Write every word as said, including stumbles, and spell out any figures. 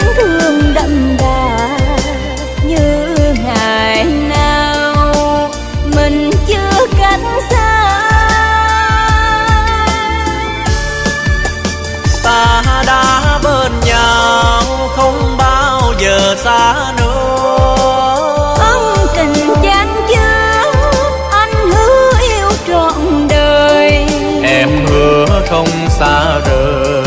thương đậm đà như ngày nào mình chưa cách xa. Ta đã bên nhau không bao giờ xa nữa. Ân tình chan chứa anh hứa yêu trọn đời. Em hứa không xa rời.